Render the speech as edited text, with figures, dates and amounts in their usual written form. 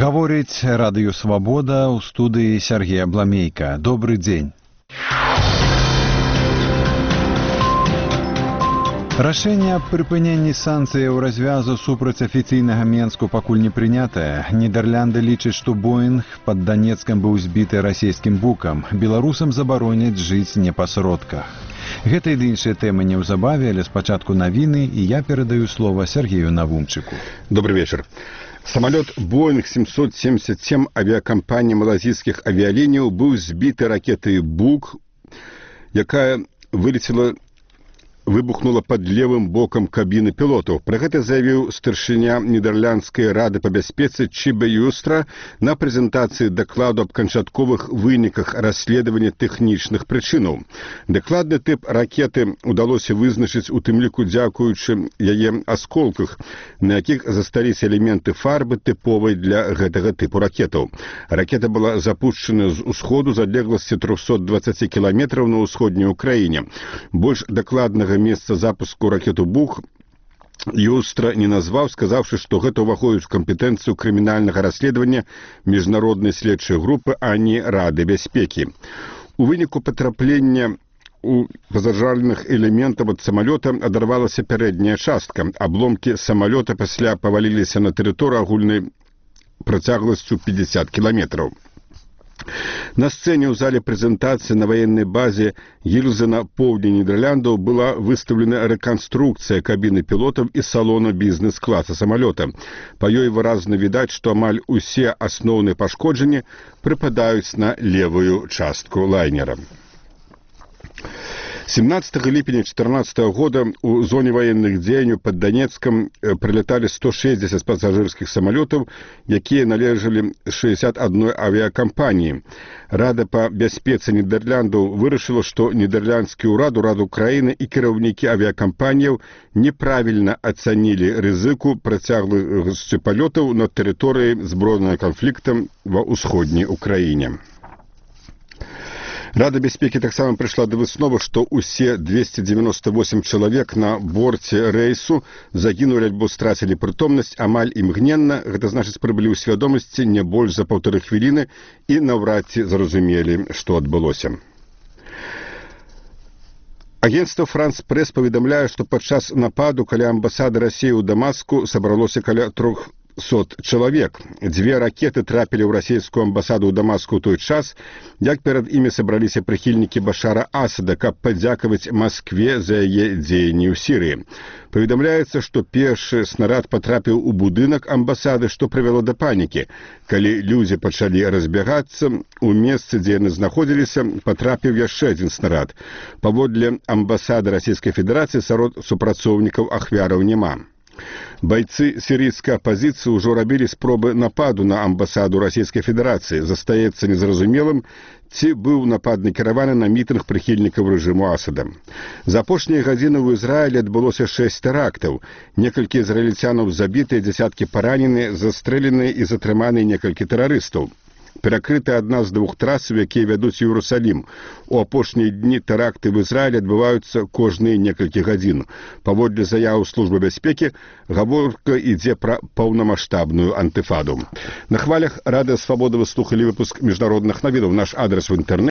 Гаворыць радыё «Свабода» ў студыі Сергея Бламейка. Добры дзень. Рашэнне аб прыпыненні санкцыяў развязу супраць афіцыйнага Менску пакуль не прынятае. Нідерланды лічаць, што Боінг пад Данецкам быў збіты расійскім букам. Беларусам забароняць жыць не па сродках. Гэта і іншыя тэмы неўзабаве, але спачатку навіны, і я перадаю слова Сергею Навумчыку. Добрый вечер. Самолет Boeing 777 авиакомпании малазийских авиалиний был сбиты ракетой «Бук», якая выбухнула под левым боком кабины пилотов. Про это заявил старшыня Нидерландской рады по бяспецы Чибе Юстра на презентации докладу об канчатковых выніках расследования технічных причинаў. Докладны тип ракеты удалось вызначыць у тым ліку дзякуючы яе асколках, на якіх засталіся элементы фарбы тыповай для гэтага типу ракетаў. Ракета была запущена з усходу з адлегласці 320 километров на ўсходняй Украіне. Больш дакладнага месца запуску ракету «Бук» Юстра не назваў, сказаўшы, што гэта ўваходзіць у кампетэнцыю крымінальнага расследавання міжнароднай следчай групы, а не Рады бяспекі. У выніку патраплення у пазажарных элементаў ад самалёта адарвалася пярэдняя частка. Абломкі самалёта пасля паваліліся на тэрыторыю агульнай працягласцю 50 километров. На сцене ў зале прэзентацыі на военной базе Гільзе на поўдні Нідерландаў была выставлена рэканструкцыя кабіны пілотаў і салона бізнес-класа самалёта. Па ёй выразна відаць, што амаль усе асноўныя пашкоджанні прыпадаюць на левую частку лайнера. 17 липня 2014 года у зоне военных дзеянняў под Донецком прилетали 160 пассажирских самолетов, якія належали 61 авиакомпании. Рада по бяспецы Нидерландаў вырашыла, што нідерландскі ўрад, урад Украины и кіраўнікі авиакомпаніяў неправильно оценили рызыку працягласці палётаў на тэрыторыі збройнага канфлікта ва ўсходняй Украіне. Рада бяспекі таксама прыйшла да высновы, што ўсе 298 чалавек на борце рэйсу загінулі альбо страцілі прытомнасць амаль імгненна, гэта значыць прыбылі ў свядомасці не больш за 1,5 хвіліны і наўрад ці зразумелі, што адбылося. Агентство «Франс Пресс» паведамляе, што падчас нападу каля амбасады Расіі ў Дамаску сабралося каля 300 чалавек. 2 ракеты трапілі ў расійскую амбасаду ў Дамаску ў той час, як перад імі сабраліся прыхільнікі Башара Асада, каб падзякаваць Маскве за яе дзеянні ў Сірыі. Паведамляецца, што першы снарад патрапіў у будынак амбасады, што прывяло да панікі. Калі людзі пачалі разбягацца, у месцы, дзе яны знаходзіліся, патрапіў яшчэ адзін снарад. Паводле амбасады Расійскай Федэрацыі сярод супрацоўнікаў ахвяраў няма. Бойцы сирийской оппозиции уже рабілі спробы нападу на амбасаду Российской Федерации. Застаецца незразумелым, ці быў напад накіраваны на мітынг прыхільнікаў рэжыму Асада. За апошнія гадзіны ў Ізраілі адбылося 6 тэрактаў. Некалькі ізраільцянаў забітыя, дзясяткі параненыя, застрэленыя і затрыманыя некалькі тэрарыстаў. Перакрыта адна з 2 трасаў, якія вядуць у Іерусалім. У апошнія дні тэракты в Ізраілі адбываюцца кожныя некалькі гадзін. Паводле заяў службы бяспекі, гаворка ідзе пра паўнамаштабную антыфаду. На хвалях Радыё Свабода вы слухалі выпуск міжнародных навінаў. Наш адрес в інтэрнэце